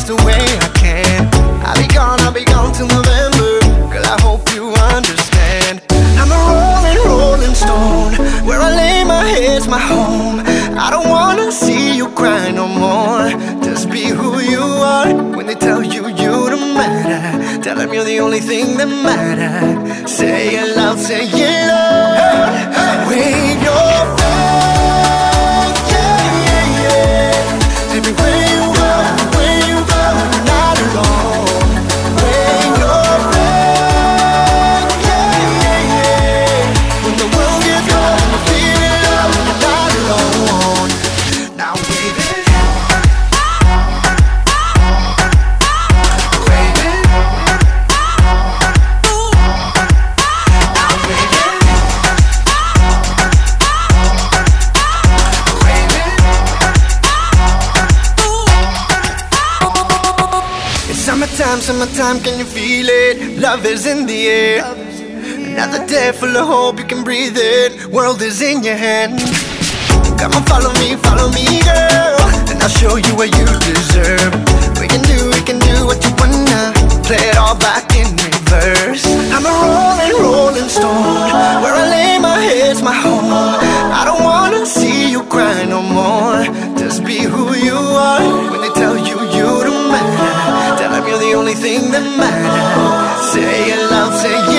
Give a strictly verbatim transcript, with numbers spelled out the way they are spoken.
the way I can. I'll be gone, I'll be gone till November. Girl, I hope you understand. I'm a rolling, rolling stone. Where I lay my head's my home. I don't wanna see you cry no more. Just be who you are. When they tell you you don't matter, tell them you're the only thing that matters. Say it loud, say it loud. Wave your flag, yeah, yeah, yeah. Everywhere you go, where you go, you're not alone. Wave your flag, yeah, yeah, yeah. When the world gets cold and you feel it low, you're not alone. Now wave it. Summertime, summertime, can you feel it? Love is in the air. Another day full of hope, you can breathe it. World is in your hand. Come on, follow me, follow me, girl, and I'll show you what you deserve. We can do, we can do what you wanna. Play it all back in reverse. I'm a rolling, rolling stone. Where I lay my head's my home. I don't wanna see you cry no more. Just be who you are. When they tell you you don't matter, tell them you're the only thing that matters. Say it loud, say it.